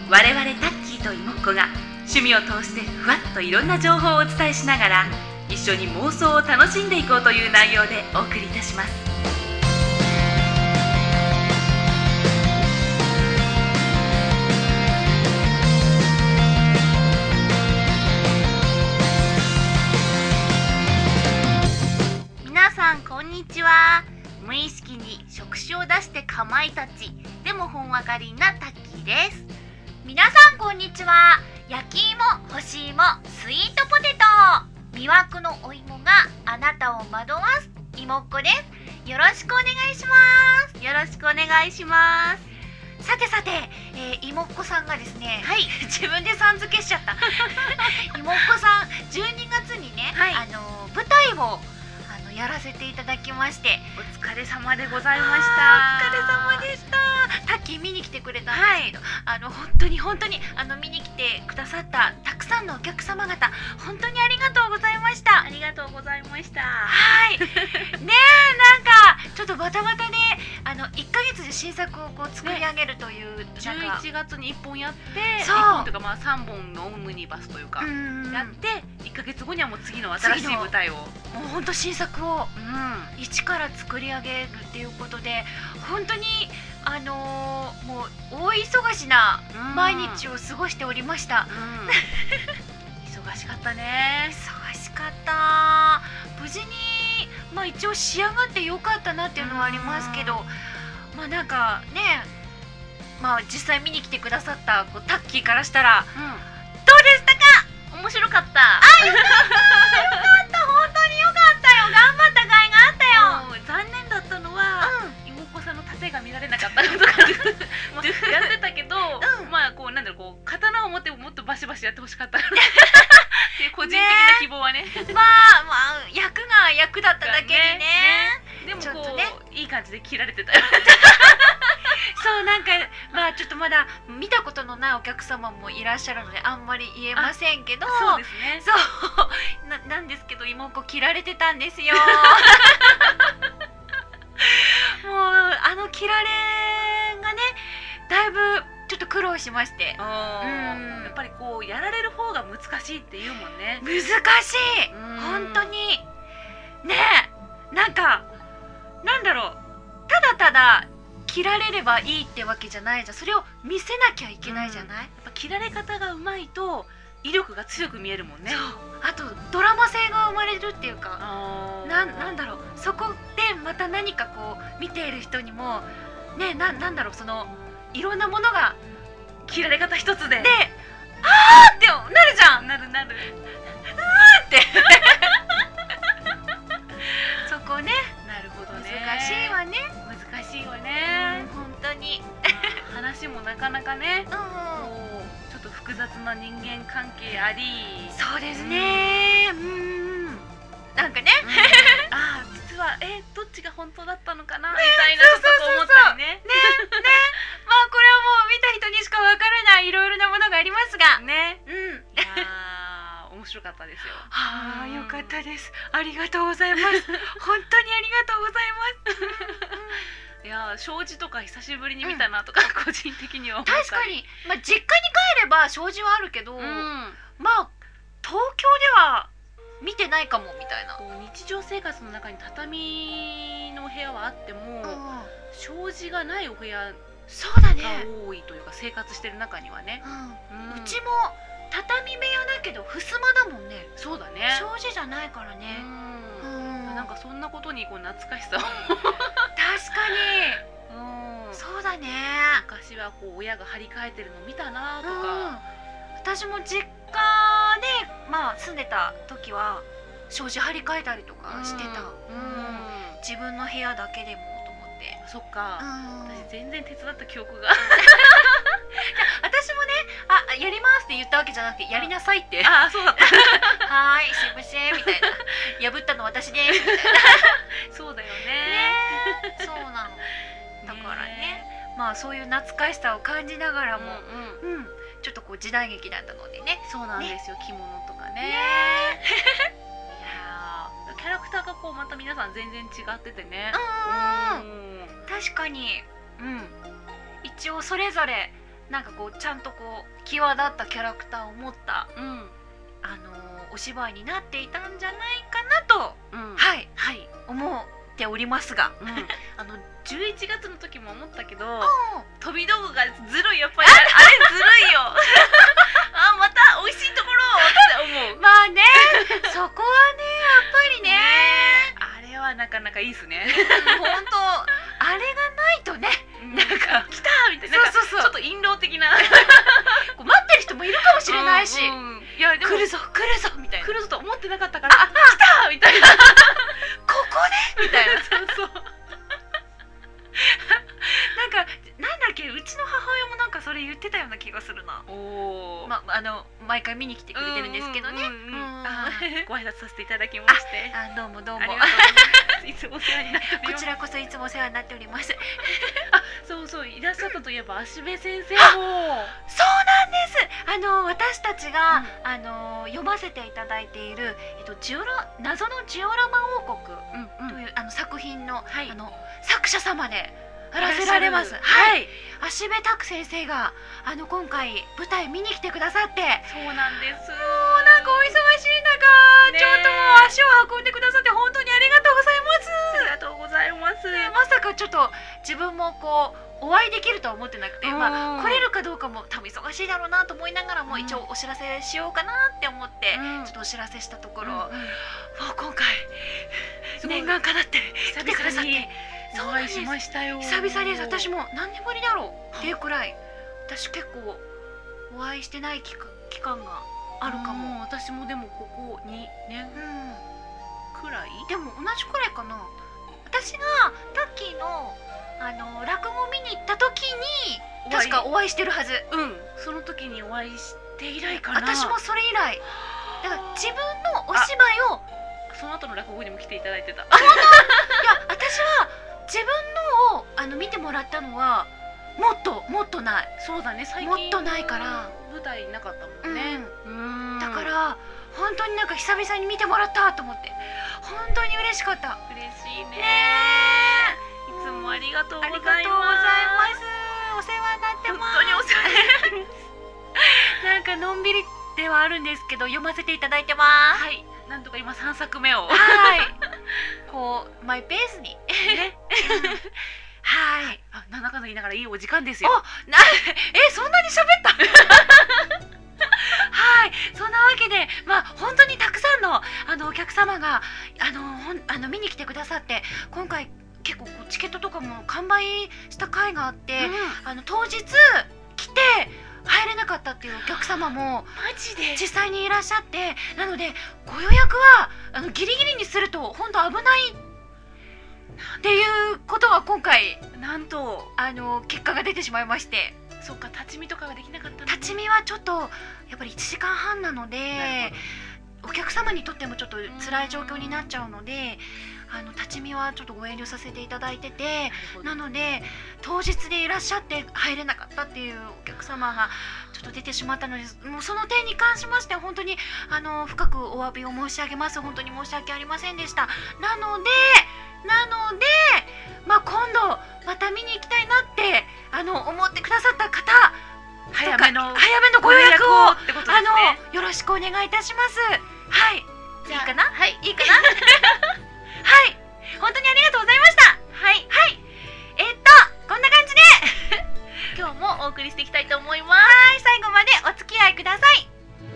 我々タッキーとイモッコが趣味を通してふわっといろんな情報をお伝えしながら一緒に妄想を楽しんでいこうという内容でお送りいたします。 皆さんこんにちは。無意識に触手を出してかまいたちでもほんわかりなタッキーです。皆さんこんにちは。焼き芋、干し芋、スイートポテト、魅惑のお芋があなたを惑わすいもっこです。よろしくお願いします。 よろしくお願いします。 さてさて、いもっこさんがですね、はい、自分でさん付けしちゃったいもっこさん12月にね、はい、舞台をやらせていただきまして、 お疲れ様でございました。 お疲れ様でした。タッキー見に来てくれたんですけど、はい、本当に見に来てくださったたくさんのお客様方、本当にありがとうございました。 ありがとうございました。 はいねえ、なんかちょっとバタバタで1ヶ月で新作をこう作り上げるという、ね、 11月に1本やって、 そう 1本というかまあ3本のオムニバスというかやって1ヶ月後にはもう次の新しい舞台を、もう本当新作を一から作り上げるっていうことで、本当にもう大忙しな毎日を過ごしておりました。 忙しかったね。 忙しかった。無事にまあ一応仕上がってよかったなっていうのはありますけど、まあなんかね、まあ実際見に来てくださったタッキーからしたら、どうでしたか？ 面白かった。 よかった、本当によかったよ。頑張った甲斐があったよ。 残念だったのは、妹子さんの盾が見られなかったことがまあやってたけど、まあこうなんだろう、こう刀を持ってもっとバシバシやってほしかったっていう個人的な希望はね。 まあ役が役だっただけにね。 でもこういい感じで切られてたよ。 そう、なんかまあちょっとまだ見たことのないお客様もいらっしゃるのであんまり言えませんけど、 そうですね。 そうなんですけど、妹子切られてたんですよ。もう切られがね、だいぶちょっと苦労しまして、 やっぱりこうやられる方が難しいっていうもんね。 難しい、本当にね。なんかなんだろう、ただただ切られればいいってわけじゃないじゃん。それを見せなきゃいけないじゃない。やっぱ切られ方がうまいと威力が強く見えるもんね。 あとドラマ性が生まれるっていうか、なんだろう、そこでまた何かこう見ている人にもね、なんだろう、そのいろんなものが切られ方一つで、 あーってなるじゃん。 なるあーってそこね。 なるほどね。 難しいわね。 難しいわね。 本当に話もなかなかね、ちょっと複雑な人間関係あり。 そうですね。なんかね、 実はどっちが本当だったのかなみたいなちょっと思ったりね。 まあこれはもう見た人にしかわからないいろいろなものがありますがね。 面白かったですよ。 よかったです。ありがとうございます。本当にありがとうございます。 いや、障子とか久しぶりに見たなとか、個人的には思ったり。 確かに、まあ実家に帰れば障子はあるけど、まあ東京では見てないかもみたいな。 日常生活の中に畳の部屋はあっても、障子がないお部屋が多いというか、生活してる中にはね。 うちも畳部屋だけど襖だもんね。 そうだね。 障子じゃないからね。 なんかそんなことにこう懐かしさを。 確かに。そうだね。 昔はこう親が張り替えてるの見たなとか。 私も実家でまあ住んでた時は障子張り替えたりとかしてた。自分の部屋だけでもと思って。 そっか。私全然手伝った記憶が。 私もね、やりますって言ったわけじゃなくて、やりなさいって。 そうだった。 はーい、しぶしみたいな。破ったの私ですみたいな。 そうだよね。 そうなの。だからね、まあそういう懐かしさを感じながらも、ちょっとこう時代劇だったのでね。 そうなんですよ。着物とかね。いや、キャラクターがこうまた皆さん全然違っててね。 確かに。一応それぞれなんかこうちゃんとこう際立ったキャラクターを持ったお芝居になっていたんじゃないかなと、はい思っておりますが、 11月の時も思ったけど、 お飛び道具がずるい、やっぱりあれずるいよまた美味しいところって思う。 まあねそこはねやっぱりねあれはなかなかいいっすね。 本当あれがないとね、 なんか来たみたいな、 そうそうそう、 ちょっと陰謀的なこう待ってる人もいるかもしれないし、 いやでも来るぞみたいな、 来るぞと思ってなかったから、来たみたいな、 ここでみたいなそうなんかなんだっけ、うちの母親もなんかそれ言ってたような気がするな。毎回見に来てくれてるんですけどね。 ご挨拶させていただきまして、 どうもどうも、 ありがとうございます。いつもお世話になっております。 こちらこそいつもお世話になっております。 そうそう、いらっしゃったといえば芦部先生も。 そうなんです。私たちが、読ませていただいている、謎のジオラマ王国という、作品の、作者様であらせられます。芦部拓先生が今回舞台見に来てくださって、 そうなんです。 もうなんかお忙しい中、ちょっともう足を運んでくださって本当にありがとうございます。 ありがとうございます。 まさかちょっと自分もこうお会いできるとは思ってなくて、来れるかどうかも多分忙しいだろうなと思いながらも、一応お知らせしようかなって思って、ちょっとお知らせしたところ、もう今回念願かなって来てくださって、 お会いしましたよ。 久々です。私も何年ぶりだろうっていうくらい、私結構お会いしてない期間があるかも。 私もでもここ2年くらい、 でも同じくらいかな。私がタッキーの落語見に行った時に確かお会いしてるはず。 その時にお会いして以来かな。 私もそれ以来だから、自分のお芝居をその後の落語にも来ていただいてた。 いや、私は自分のを見てもらったのはもっとない。 そうだね、最近もっとないから舞台なかったもんね。 だから本当になんか久々に見てもらったと思って、本当に嬉しかった。 嬉しいね。 いつもありがとうございます。 ありがとうございます。お世話になってます。 本当にお世話になってます。 なんかのんびりではあるんですけど、読ませていただいてます。 はい、なんとか今3作目をこうマイペースにねはい、なんだかんだ言いながらいいお時間ですよ。 そんなに喋ったはい、そんなわけで、本当にたくさんのお客様が見に来てくださって、今回結構チケットとかも完売した回があって、当日来て入れなかったっていうお客様もマジで実際にいらっしゃって、なのでご予約はギリギリにすると本当危ないっていうことが今回なんと結果が出てしまいまして。 そうか、立ち見とかができなかったの、 立ち見はちょっとやっぱり1時間半なので、お客様にとってもちょっと辛い状況になっちゃうので、立ち見はちょっとご遠慮させていただいてて、なので当日でいらっしゃって入れなかったっていうお客様がちょっと出てしまったので、もうその点に関しまして本当に深くお詫びを申し上げます。本当に申し訳ありませんでした。なので今度また見に行きたいなって思ってくださった方、 早めのご予約をってことですね。 よろしくお願いいたします。はい、 じゃあいいかな。 はい、 いいかなはい、本当にありがとうございました。はい、こんな感じで今日もお送りしていきたいと思います。 はい、最後までお付き合いください。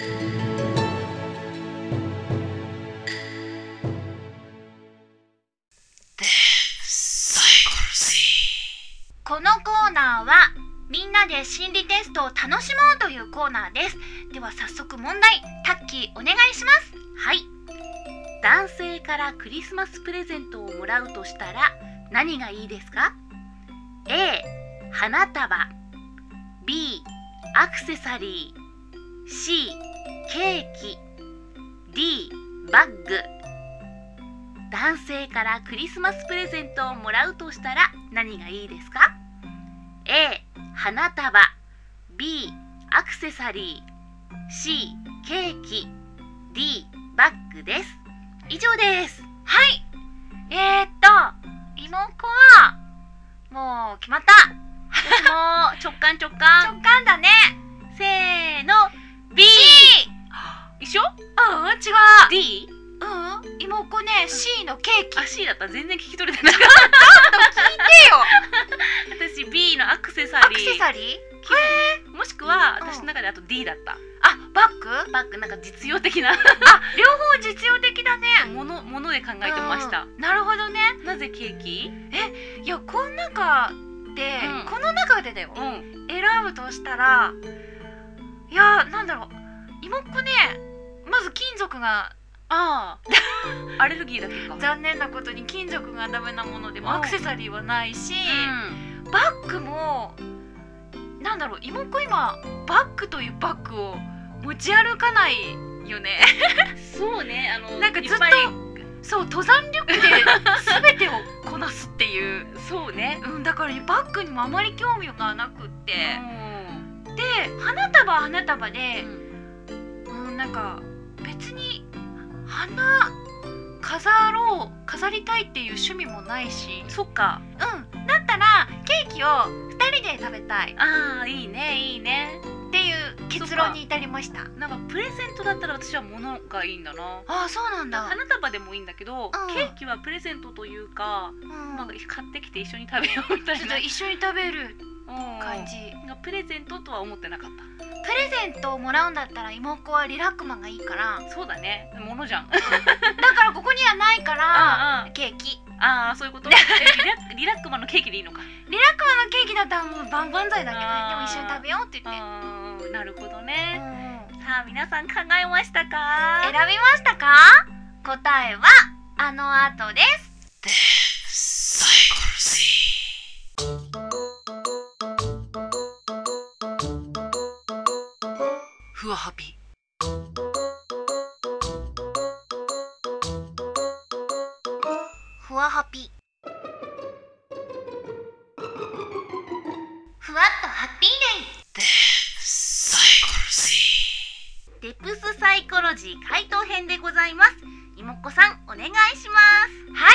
このコーナーはみんなで心理テストを楽しもうというコーナーです。では早速問題、タッキーお願いします。 はい、男性からクリスマスプレゼントをもらうとしたら何がいいですか？ A 花束、 B アクセサリー、 C ケーキ、 D バッグ。男性からクリスマスプレゼントをもらうとしたら何がいいですか？ A 花束、 B アクセサリー、 C ケーキ、 D バッグです。以上です。 はい、妹子はもう決まった。 私も直感直感。 直感だね。 せーの B。 一緒？ 違う。 D？ 妹っ子ね、C のケーキ。 あ、C だった。全然聞き取れてなかっ聞いてよ。 た。私 B のアクセサリー。 アクセサリー？ もしくは私の中であと D だった。 バッグ？ バッグなんか実用的な両方実用的だね。 もので考えてました。 なるほどね。 なぜケーキ？ いや、この中で、 うんこの中でだよ、選ぶとしたら、いや、なんだろう、妹っ子ね、まず金属がアレルギーだけか。 残念なことに金属がダメなものでもアクセサリーはないし、 うんバッグもなんだろう、妹っ子今バッグというバッグを持ち歩かないよね。 そうね、 なんかずっといぱいそう、登山リュックで全てをこなすっていうそうね。 だからバッグにもあまり興味がなくって、 うんで花束は花束でう、んなんか別に飾りたいっていう趣味もないし、 そっか。 だったらケーキを2人で食べたいああ、いいねいいね。 っていう結論に至りました。 なんかプレゼントだったら私は物がいいんだな。 ああ、そうなんだ。 花束でもいいんだけど、ケーキはプレゼントというか、まあ、買ってきて一緒に食べようみたいなちょっと一緒に食べる感じ。 プレゼントとは思ってなかった。 プレゼントをもらうんだったら妹っ子はリラックマがいいから、 そうだね、物じゃん。 だからここにはないからケーキ。 ああ、そういうこと。リラックマのケーキでいいのか。 リラックマのケーキだったらもう万々歳だけどね。でも一緒に食べようって言って。 なるほどね。さあ皆さん考えましたか？ 選びましたか？答えはあの後です。 ふわハピ。 ふわハピ。ふわっとハッピーデイ。 デプスサイコロジー回答編でございます。妹っ子さんお願いします。 はい、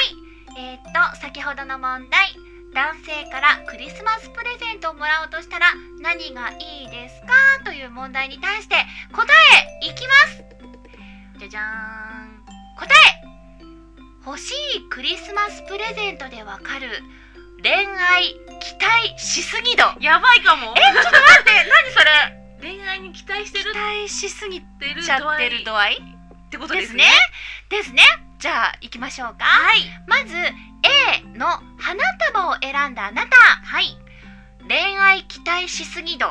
先ほどの問題、男性からクリスマスプレゼントをもらおうとしたら何がいいですかという問題に対して答えいきます。じゃじゃーん。答え、欲しいクリスマスプレゼントでわかる恋愛期待しすぎ度。 やばいかも。 ちょっと待って、何それ。 恋愛に期待してる期待しすぎてるちゃってる度合いってことですね。 ですね。じゃあ行きましょうか。 はい。 まず A の花束を選んだあなた。はい。恋愛期待しすぎ度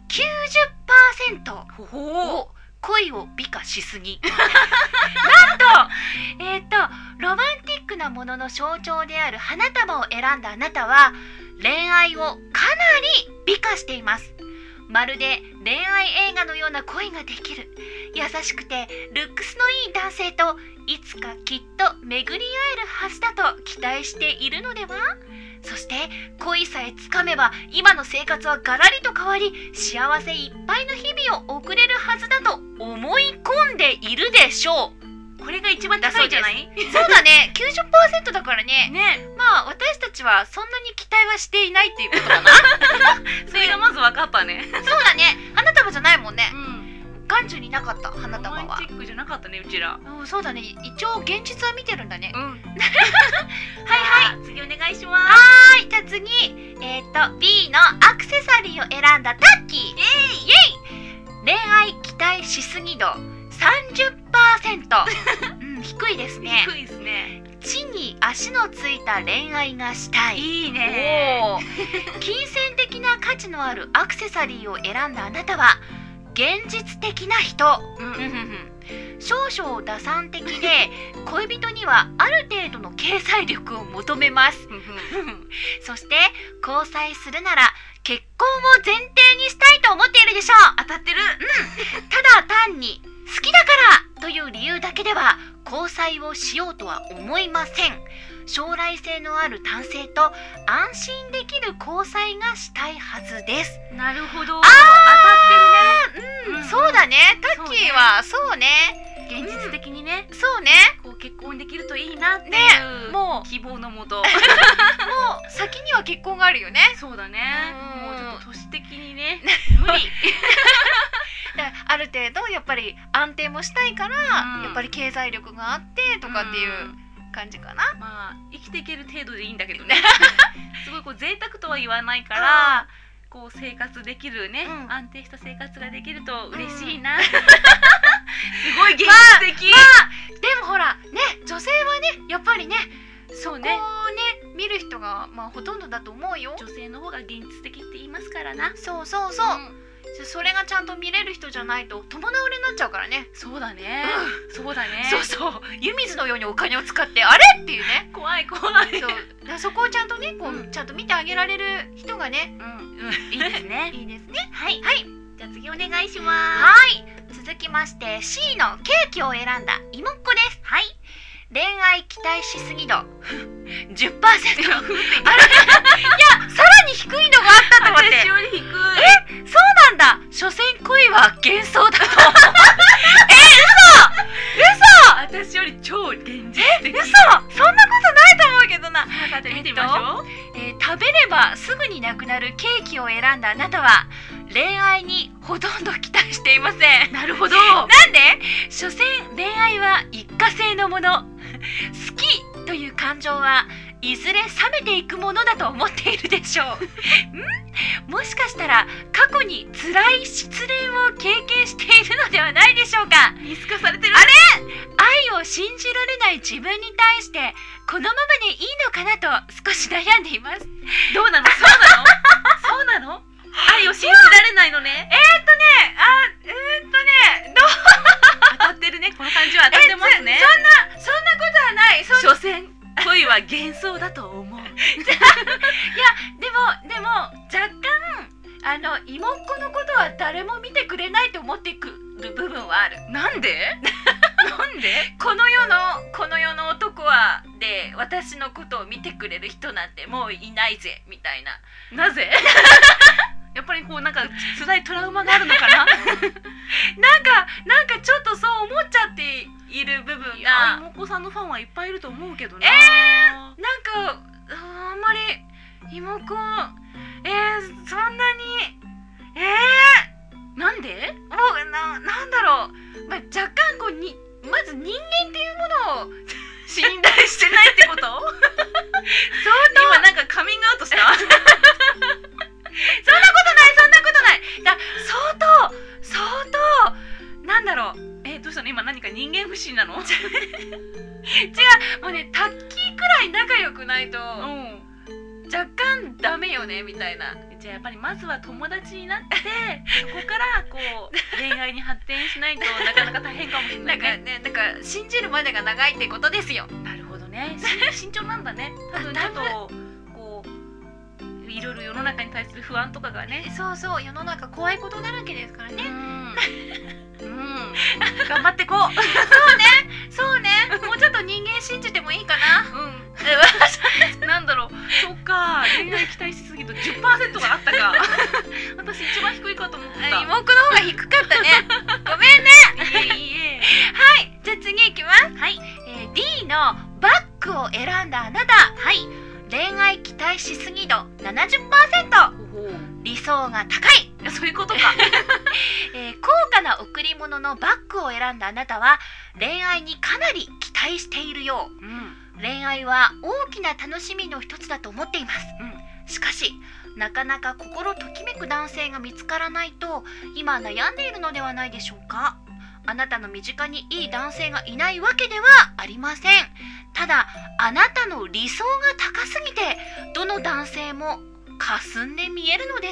90%。 ほう。 恋を美化しすぎ。なんと、ロマンティックなものの象徴である花束を選んだあなたは恋愛をかなり美化しています。まるで恋愛映画のような恋ができる優しくてルックスのいい男性といつかきっと巡り合えるはずだと期待しているのでは。そして恋さえつかめば今の生活はガラリと変わり幸せいっぱいの日々を送れるはずだと思い込んでいるでしょう。 これが一番高いんじゃない？ そうだね。90% だからね。 ね。 まあ私たちはそんなに期待はしていないっていうことかな。 それがまず分かったね。 そうだね。花束じゃないもんね。 うん。 眼中になかった花束は。 ロマンチックじゃなかったね、うちら。 そうだね。一応現実は見てるんだね。 うん。 はいはい。 次お願いします。 はーい。じゃあ次、B のアクセサリーを選んだタッキー。イエイ。恋愛期待しすぎ度 30%。低いですね。 低いですね。 地に足のついた恋愛がしたい。 いいね。 金銭的な価値のあるアクセサリーを選んだあなたは現実的な人。少々打算的で恋人にはある程度の経済力を求めます。そして交際するなら結婚を前提にしたいと思っているでしょう。 当たってる。 ただ単に好きだからという理由だけでは交際をしようとは思いません。将来性のある男性と安心できる交際がしたいはずです。 なるほど。 当たってるね。 そうだね。タッキーはそうね。 現実的にね。 そうね。 こう結婚できるといいなっていう、 ね、もう希望のもともう先には結婚があるよね。 そうだね。もうちょっと都市的にね無理だからある程度やっぱり安定もしたいから、やっぱり経済力があってとかっていう感じかな。 まあ生きていける程度でいいんだけどねすごいこう贅沢とは言わないから、こう生活できるね、安定した生活ができると嬉しいな、すごい現実的。 でもほらね、女性はねやっぱりね、 そうね、 こうね見る人がほとんどだと思うよ。 女性の方が現実的って言いますからな。 そうそうそう、それがちゃんと見れる人じゃないと友倒れになっちゃうからね。 そうだね、そうだね、 そうそう、湯水のようにお金を使ってあれっていうね、 怖い怖い。 そうだ、そこをちゃんとねこう、ちゃんと見てあげられる人がね、 いいですねいいですね。 はいはい、 じゃあ次お願いします。 はい、続きまして C のケーキを選んだ妹っ子です。はい、恋愛期待しすぎ度 10% あれいや、さらに低いのがあったと思って私より低い。 そうなんだ。所詮恋は幻想だと思う私より超現実的。 嘘、そんなことないと思うけどな。 さて見てみましょう。 食べればすぐになくなるケーキを選んだあなたは恋愛にほとんど期待していません。 なるほど。 なんで？所詮恋愛は一過性のもの。好きという感情はいずれ冷めていくものだと思っているでしょう。もしかしたら過去に辛い失恋を経験しているのではないでしょうか。 見透かされてる。 あれ？愛を信じられない自分に対してこのままでいいのかなと少し悩んでいます。 どうなの？そうなの？そうなの？愛を信じられないのね。 どう？ 当たってるね。この感じは当たってますね。 そんなことはない。 所詮恋は幻想だと思う。 でも若干妹っ子のことは誰も見てくれないと思ってくる部分はある。 なんで？なんで？ この世の男はで私のことを見てくれる人なんてもういないぜみたいな。 なぜ？やっぱりこうなんか辛いトラウマがあるのかな。 なんかちょっとそう思っちゃっている部分が。 妹子さんのファンはいっぱいいると思うけどね。 なんかあんまり妹子そんなになんで？ もうなんだろう、若干こうまず人間っていうものを信頼してないってこと？今なんかカミングアウトした？ そんなことない。相当なんだろう。 どうしたの？今何か人間不信なの？ 違う、もうねタッキーくらい仲良くないと、若干ダメよねみたいな。 じゃあやっぱりまずは友達になってそこからこう恋愛に発展しないとなかなか大変かもしれないね。 なんか信じるまでが長いってことですよ。 なるほどね。慎重なんだね。多分ちょっとこういろいろ世の中に対する不安とかがね。 そうそう、世の中怖いことだらけですからね。 頑張ってこう。 そうね。もうちょっと人間信じてもいいかな。 なんだろう。そっか。恋愛期待しすぎると 10% があったか。私一番低いかと思った。 妹の方が低かったね。ごめんね。 いいえ。 はい。じゃあ次いきます。 はい。 D のバッグを選んだあなた。はい。恋愛期待しすぎ度 70%。理想が高い。 そういうことか。 高価な贈り物のバッグを選んだあなたは恋愛にかなり期待しているよう。恋愛は大きな楽しみの一つだと思っています。しかしなかなか心ときめく男性が見つからないと今悩んでいるのではないでしょうか。あなたの身近にいい男性がいないわけではありません。ただあなたの理想が高すぎてどの男性も霞んで見えるのです。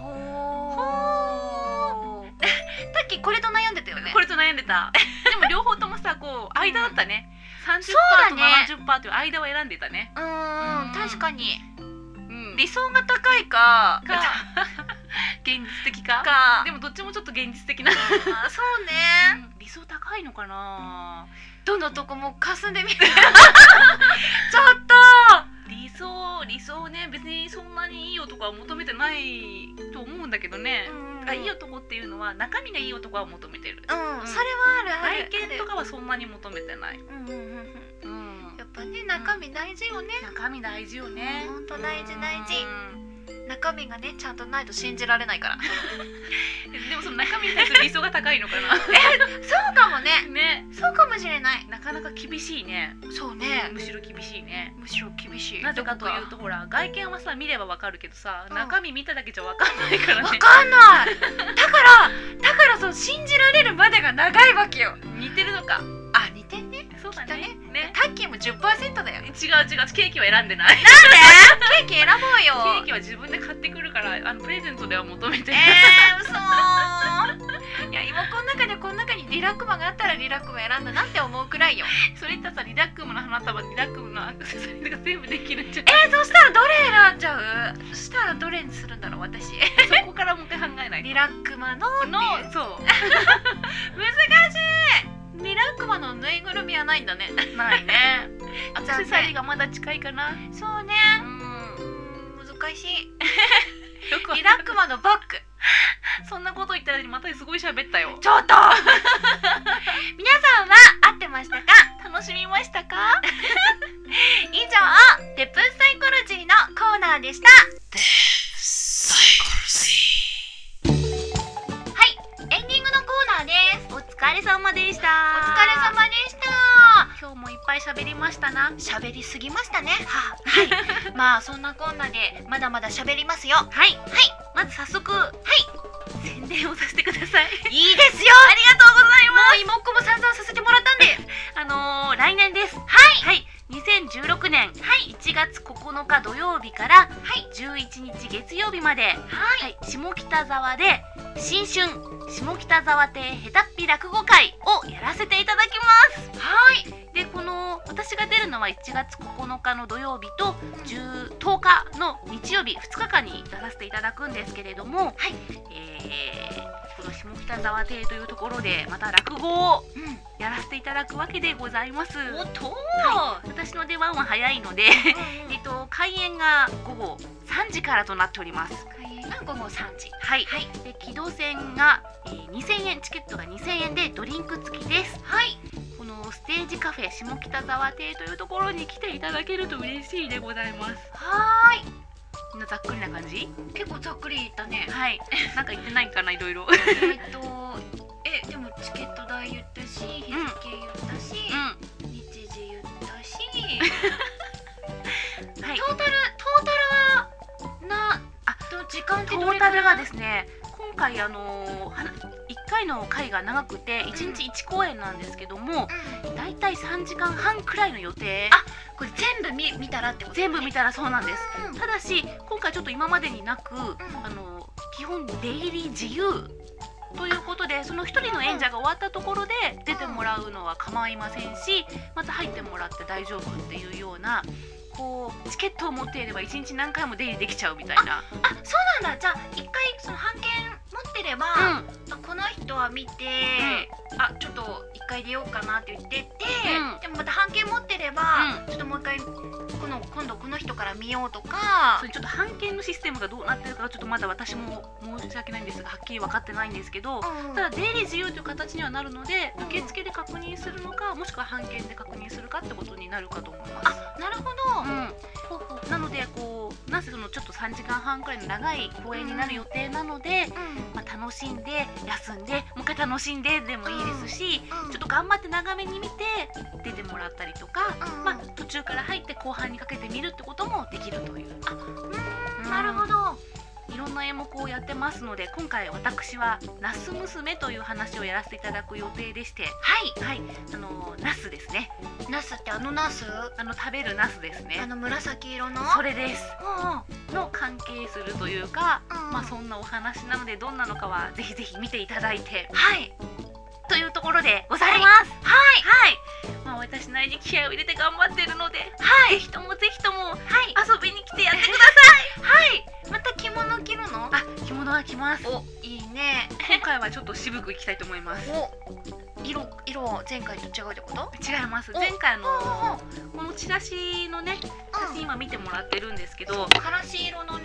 さっきこれと悩んでたよね。 これと悩んでた。でも両方ともさ、こう間だったね。30%と70%という間を選んでたね。 確かに。理想が高いか現実的か。でもどっちもちょっと現実的な。 そうね。 理想高いのかな。 どのとこも霞んで見える。ちょっと。 理想ね、別にそんなにいい男は求めてないと思うんだけどね。 がいい男っていうのは中身がいい男は求めてる。 それはあるある。 外見とかはそんなに求めてない。 やっぱね、中身大事よね。 中身大事よね。 本当大事大事。中身がねちゃんとないと信じられないから。 でもその中身に対する理想が高いのかな。 そうかもね。 ね、 そうかもしれない。 なかなか厳しいね。 そうね。 むしろ厳しいね。 むしろ厳しい。 なぜかというとほら外見はさ見ればわかるけどさ、中身見ただけじゃわかんないからね。 わかんない。だからそう信じられるまでが長いわけよ。 似てるのか。 あ、似てんね。 そうだね。 タッキーも 10% だよ。 違うケーキは選んでない。 なんで？ケーキ選ぼうよ。 ケーキは自分で買ってくるからプレゼントでは求めて。 嘘。いや今この中にリラックマがあったらリラックマ選んだなって思うくらいよ。 それ言ったらさリラックマの花束リラックマのアクセサリーとか全部できるんじゃない？ そしたらどれ選んじゃう？そしたらどれにするんだろう私。 そこからもう一回考えないと。 リラックマのそう。 難しい。リラックマのぬいぐるみはないんだね。 ないね。アクセサリーがまだ近いかな。 そうね。難しい。 よくリラックマのバッグ。 そんなこと言ったらまたすごい喋ったよ。 ちょっと。皆さんは合ってましたか？ 楽しみましたか？ 以上、デプスサイコロジーのコーナーでした。 デプスサイコロジー。 はい、エンディングのコーナーです。 お疲れ様でした。 お疲れ様でした。 今日もいっぱい喋りましたな。 喋りすぎましたね。はい。まあそんなこんなでまだまだ喋りますよ。 はい。まず早速、宣伝をさせてください。 いいですよ。 ありがとうございます。 もう妹っ子も散々させてもらったんで。 来年です。 はい。 2016年1月9日土曜日から11日月曜日まで、下北沢で新春下北沢亭へたっぴ落語会をやらせていただきます。 はい。 で私が出るのは1月9日の土曜日と10日の日曜日2日間に出させていただくんですけれども、この下北沢亭というところでまた落語をやらせていただくわけでございます。私の出番は早いので、開演が午後3時からとなっております。 開演が午後3時。 で木戸線が、2000円、チケットが2000円でドリンク付きです。このステージカフェ下北沢亭というところに来ていただけると嬉しいでございます。みんなざっくりな感じ？ 結構ざっくり言ったね。 なんか言ってないかな、いろいろ。 でもチケット代言ったし、日付言ったし、日時言ったし、トータルは時間ってトータルがですね、今回1回の回が長くて1日1公演なんですけども、だいたい3時間半くらいの予定。 これ全部見たらってこと？ 全部見たらそうなんです。ただし今回ちょっと今までになく、基本出入り自由ということで、その一人の演者が終わったところで出てもらうのは構いませんし、また入ってもらって大丈夫っていうような、チケットを持っていれば1日何回も出入りできちゃうみたいな。 そうなんだ。じゃあ1回その半券持ってれば、この人は見て、ちょっと1回出ようかなって言ってて、でもまた半券持ってれば、ちょっともう1回今度この人から見ようとか。 それちょっと半券のシステムがどうなってるかちょっとまだ私も申し訳ないんですがはっきり分かってないんですけど、ただ出入り自由という形にはなるので、受付で確認するのかもしくは半券で確認するかってことになるかと思います。 なるほど。 なのでなぜちょっと3時間半くらいの長い公演になる予定なので、楽しんで休んでもう一回楽しんででもいいですし、ちょっと頑張って長めに見て出てもらったりとか、途中から入って後半にかけて見るってこともできるという。 なるほど。 いろんな演目をやってますので、今回私はナス娘という話をやらせていただく予定でして、ナスですね。 ナスってナス？ 食べるナスですね。 紫色の？ それです。の関係するというか、そんなお話なのでどんなのかはぜひぜひ見ていただいて、というところでございます。私なりに気合を入れて頑張ってるので、ぜひとも遊びに来てやってください。 また着物着るの？ 着物は着ます。 いいね。 今回はちょっと渋くいきたいと思います。 色前回と違うってこと？ 違います。前回このチラシのね、写真今見てもらってるんですけど、 からし色のね。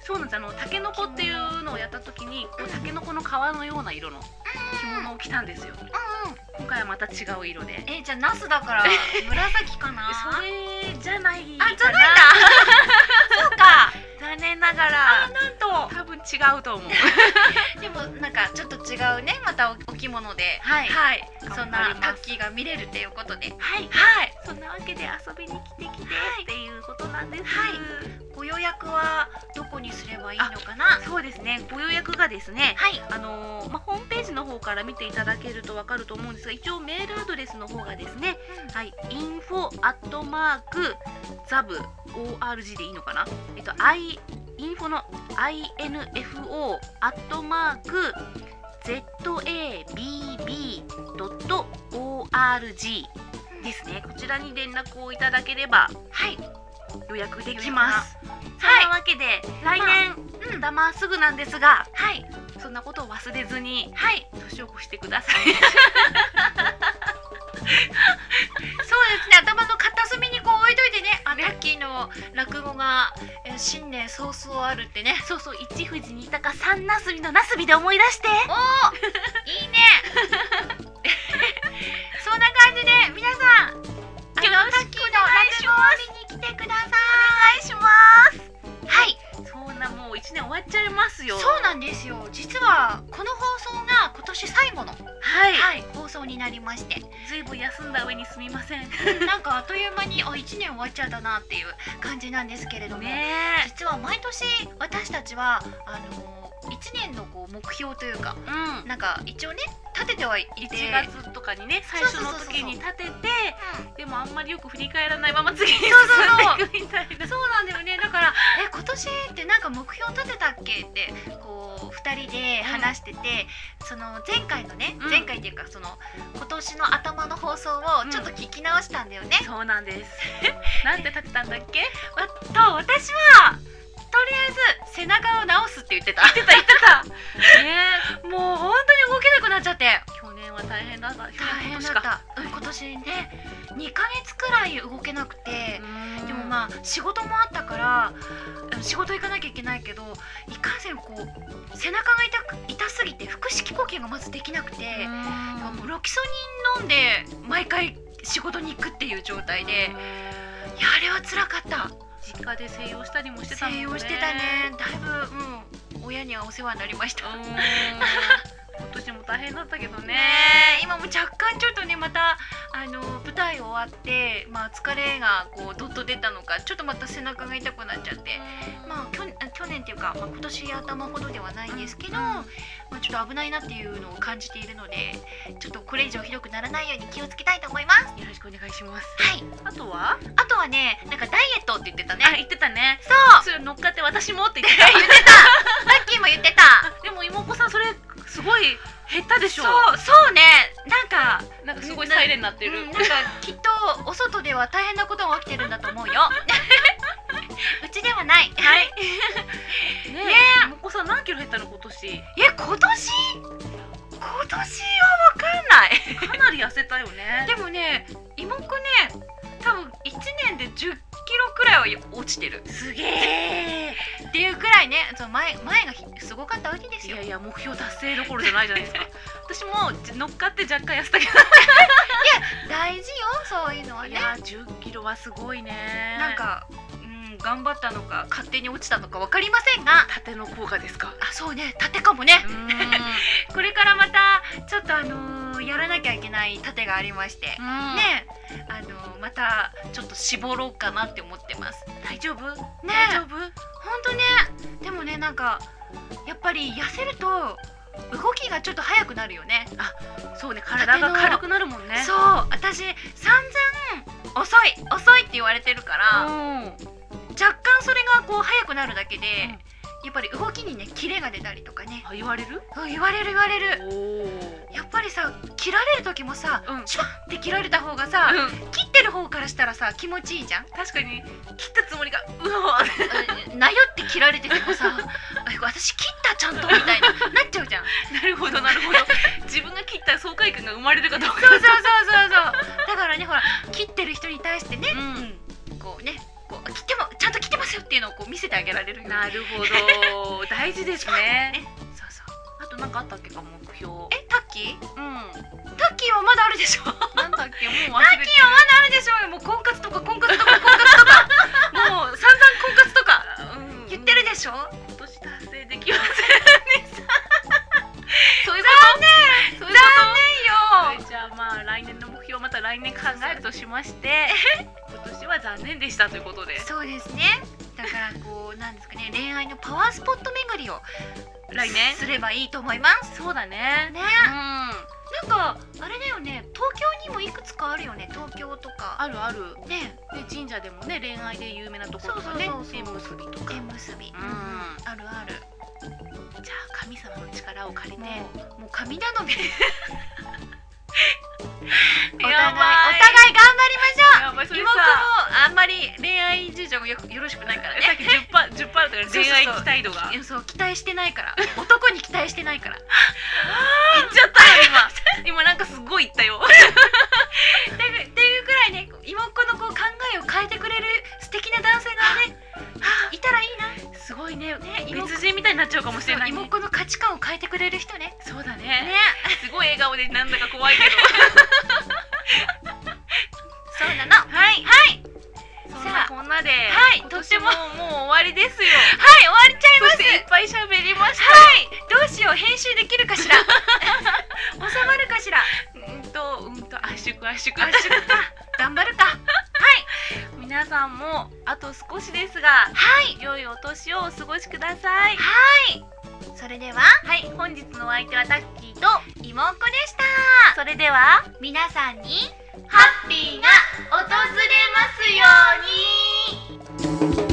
そうなんです。タケノコっていうのをやった時にこうタケノコの皮のような色の着物を着たんですよ。今回はまた違う色で。 じゃあナスだから紫かな。 それじゃないかな。 あ、じゃないんだ。そうか。 残念ながらなんと多分違うと思う。 でもなんかちょっと違うね、またお着物で、 はい、 そんなタッキーが見れるということで、 そんなわけで遊びに来てっていうことなんです。 ご予約はどこにすればいいのかな。 そうですね、ご予約がですね、ホームページの方から見ていただけるとわかると思うんですが、一応メールアドレスの方がですね、info@zav.org でいいのかな、インフォの info@zabb.org ですね。こちらに連絡をいただければ、予約できます。そんなわけで来年頭すぐなんですが、そんなことを忘れずに年を越してください。 そうですね、頭の片隅にこう置いといてね、タッキーの落語が新年早々あるってね。 そうそう、一富士二鷹三なすびのなすびで思い出して。 いいね。そんな感じで皆さん、タッキーの落語を見に来てください。 お願いします。そんなもう1年終わっちゃいますよ。 そうなんですよ。実はこの放送が今年最後の放送になりまして、 ずいぶん休んだ上にすみません。 なんかあっという間に1年終わっちゃったなっていう感じなんですけれども、実は毎年私たちは1年のこう目標というか、なんか一応ね立ててはいて、 1月とかにね最初の時に立てて、でもあんまりよく振り返らないまま次に進んでいくみたいな。 そうなんだよね。だから今年ってなんか目標立てたっけってこう2人で話してて、その前回のね、前回っていうかその今年の頭の放送をちょっと聞き直したんだよね。 そうなんです。なんで立てたんだっけ？ 私はとりあえず背中を直すって言ってた。 言ってた。 もう本当に動けなくなっちゃって。 去年は大変だった。 今年ね2ヶ月くらい動けなくて、でもまあ仕事もあったから仕事行かなきゃいけないけど、いかんせんこう背中が痛すぎて腹式呼吸がまずできなくて、もうロキソニン飲んで毎回仕事に行くっていう状態で、あれは辛かった。 実家で静養したりもしてたもんね。 静養してたね。だいぶ、親にはお世話になりました。 今年も大変だったけどね。 今も若干ちょっとね、また舞台終わって、疲れがこうどっと出たのか、ちょっとまた背中が痛くなっちゃって、去年っていうか、今年頭ほどではないんですけど、ちょっと危ないなっていうのを感じているので、ちょっとこれ以上ひどくならないように気をつけたいと思います。 よろしくお願いします。 あとはね、なんかダイエットって言ってたね。 言ってたね。 そう。 それ乗っかって私もって言ってた。 タッキーも言ってた。 でも妹子さんそれすごい減ったでしょ。 そうね。なんかすごいサイレンになってる。 なんかきっとお外では大変なことが起きてるんだと思うよ。うちではない。 ねえ、妹子さん何キロ減ったの今年？ 今年は分かんない。 かなり痩せたよね。 でもね、妹子ね、多分1年で10キロくらいは落ちてる。 すげえっていうくらいね、その前がすごかったわけですよ。 いや目標達成どころじゃないじゃないですか。私も乗っかって若干痩せたけど。 大事よ、そういうのはね。 10キロはすごいね。 なんか頑張ったのか勝手に落ちたのか分かりませんが、 縦の効果ですか？ そうね、縦かもね。これからまたちょっとやらなきゃいけない縦がありまして、ね、またちょっと絞ろうかなって思ってます。 大丈夫？ ね、 大丈夫？ ほんとね。でもね、なんかやっぱり痩せると動きがちょっと速くなるよね。 そうね、体が軽くなるもんね。 そう、私散々遅いって言われてるから、若干それがこう速くなるだけで、やっぱり動きにねキレが出たりとかね。 言われる？ 言われる。やっぱりさ、切られる時もさ、シュワッって切られた方がさ、切ってる方からしたらさ気持ちいいじゃん。 確かに切ったつもりがなよって切られててもさ、私切ったちゃんとみたいなっちゃうじゃん。 なるほど。自分が切った爽快感が生まれるかどうか。 そう。だからね、ほら切ってる人に対してね、こうね、こちゃんと来てますよっていうのをこう見せてあげられるよ。 なるほど、大事ですね。 そうそう。 あとなんかあったっけか、目標。 タッキー？ うん。 タッキーはまだあるでしょ。 なんだっけ、もう忘タッれてる。 キーはまだあるでしょうよ。もう婚活とかもう散々婚活とか言ってるでしょ。 今年達成できません。そういうこと。そういうこと。 残念よ。 じゃあまあ来年の目標をまた来年考えるとしまして、今年は残念でしたということで。 そうですね。だからこうなんですかね、恋愛のパワースポット巡りを来年すればいいと思います。 そうだね。 ね。 うん。 なんかあれだよね、東京にもいくつかあるよね。東京とかあるある。 ね。 で神社でもね、恋愛で有名なところとかね、 そうそうそう縁結びとか。 縁結び。あるある。 じゃあ神様の力を借りて、 もう神頼み。お互いやばい頑張りましょう。 やばい、それ妹もさ、 あんまり恋愛事情がよろしくないからね。 さっき10%だったから恋愛期待度が。 いやそう期待してないから。男に期待してないから。 言っちゃったよ今なんかすごい言ったよ。 っていうくらいね、妹のこう考えを変えてくれる素敵な男性がねいたらいいな。 すごいね。 ね、 別人みたいになっちゃうかもしれないね。 妹の価値観を変えてくれる人ね。 そうだね。 ね。 すごい笑顔でなんだか怖いけど。 そうなの。はいはい。 そんなこんなで、 はい今年ももう終わりですよ。 はい終わりちゃいます。 そしていっぱい喋りました。 はい。どうしよう、編集できるかしら。収まるかしら。 圧縮圧縮か。頑張るか。 皆さんもあと少しですが、 はい良いお年をお過ごしください。 はい。それでははい、本日のお相手はタッキーと妹子でした。 それでは皆さんにハッピーが訪れますように。